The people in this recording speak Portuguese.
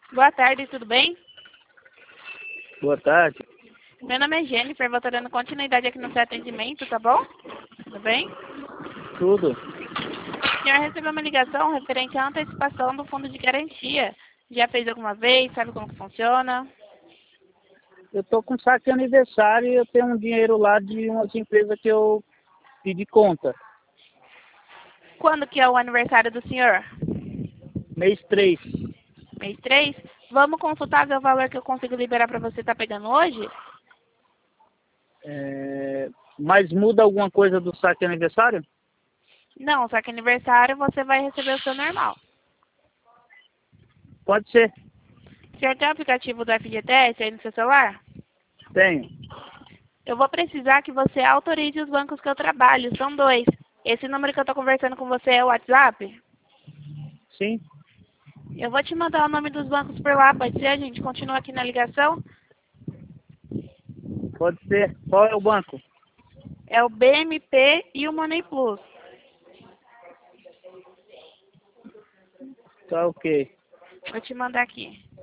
Boa tarde, tudo bem? Boa tarde. Meu nome é Jennifer, vou estar dando continuidade aqui no seu atendimento, tá bom? Tudo bem? Tudo. O senhor recebeu uma ligação referente à antecipação do fundo de garantia. Já fez alguma vez? Sabe como que funciona? Eu tô com saque de aniversário e eu tenho um dinheiro lá de umas empresas que eu pedi conta. Quando que é o aniversário do senhor? Mês 3. Mês 3? Vamos consultar ver o valor que eu consigo liberar para você estar pegando hoje? Mas muda alguma coisa do saque de aniversário? Não, só que aniversário você vai receber o seu normal. Pode ser. O senhor tem o aplicativo do FGTS aí no seu celular? Tenho. Eu vou precisar que você autorize os bancos que eu trabalho, são 2. Esse número que eu estou conversando com você é o WhatsApp? Sim. Eu vou te mandar o nome dos bancos por lá, pode ser? A gente continua aqui na ligação. Pode ser. Qual é o banco? É o BMP e o Money Plus. Tá ok. Vou te mandar aqui.